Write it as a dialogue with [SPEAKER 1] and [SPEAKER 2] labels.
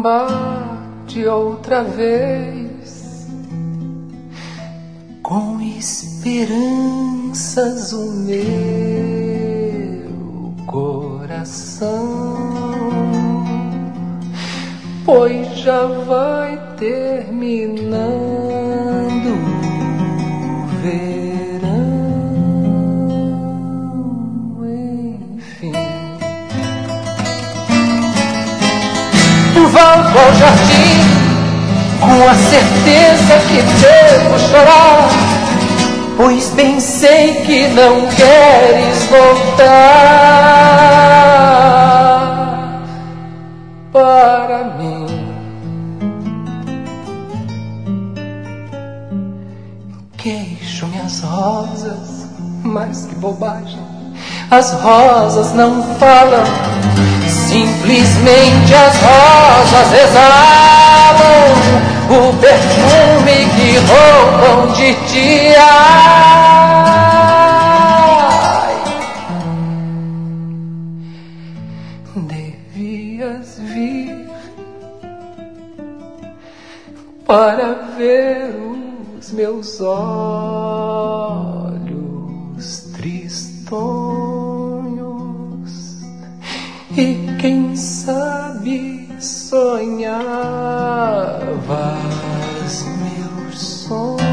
[SPEAKER 1] bate outra vez, com esperanças o meu coração, pois já vai terminando o verão, enfim. Volto ao jardim com a certeza que devo chorar, pois bem sei que não queres voltar para mim. Queixo minhas rosas, mas que bobagem, as rosas não falam, simplesmente as rosas exalam o perfume que roubam de ti. Ai, devias vir para ver os meus olhos tristonhos e quem sabe sonhavas meus sonhos.